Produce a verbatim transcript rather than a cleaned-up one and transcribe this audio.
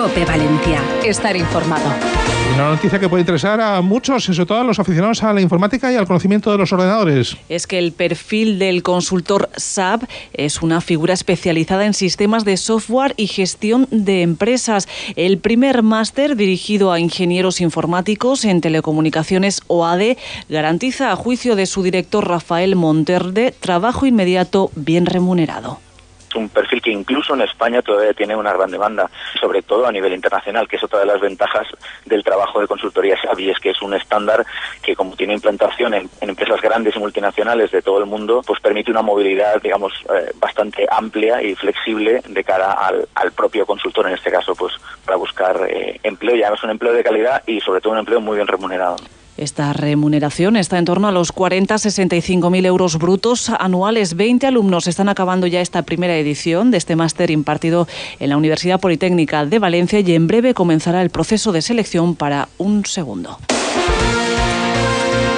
COPE Valencia. Estar informado. Una noticia que puede interesar a muchos, sobre todo a los aficionados a la informática y al conocimiento de los ordenadores. Es que el perfil del consultor S A P es una figura especializada en sistemas de software y gestión de empresas. El primer máster dirigido a ingenieros informáticos en telecomunicaciones O A D garantiza, a juicio de su director Rafael Monterde, trabajo inmediato bien remunerado. Un perfil que incluso en España todavía tiene una gran demanda, sobre todo a nivel internacional, que es otra de las ventajas del trabajo de consultoría S A P, y es que es un estándar que, como tiene implantación en, en empresas grandes y multinacionales de todo el mundo, pues permite una movilidad, digamos, eh, bastante amplia y flexible de cara al, al propio consultor, en este caso, pues para buscar eh, empleo, y además un empleo de calidad y sobre todo un empleo muy bien remunerado. Esta remuneración está en torno a los cuarenta a sesenta y cinco mil euros brutos anuales. veinte alumnos están acabando ya esta primera edición de este máster impartido en la Universidad Politécnica de Valencia, y en breve comenzará el proceso de selección para un segundo.